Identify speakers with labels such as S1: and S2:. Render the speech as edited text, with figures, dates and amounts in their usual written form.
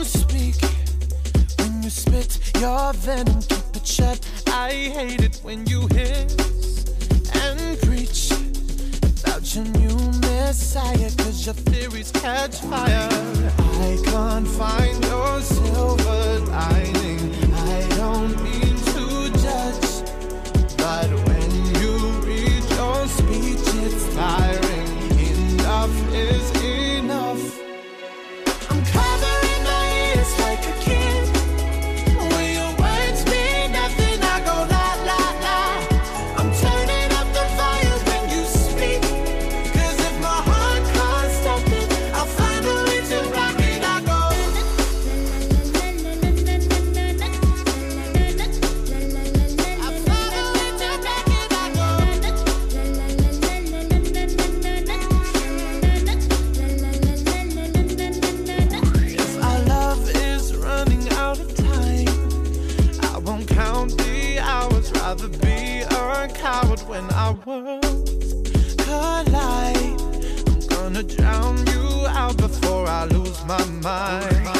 S1: speak, when you spit your venom, keep it shut. I hate it when you hiss and preach about your new messiah, cause your theories catch fire. I can't find your silver lining. I don't mean to judge, but when you read your speech, it's tiring. Enough is enough. I'm covering my ears like a kid. When your words mean nothing, I go la la la. I'm turning up the volume when you speak, cause if my heart can't stop it, I'll find a way to rock it. I go I'll find a way to rock it. I go if our love is running out of time, I won't count the hours. Rather be a coward when our worlds collide. I'm gonna drown you out before I lose my mind.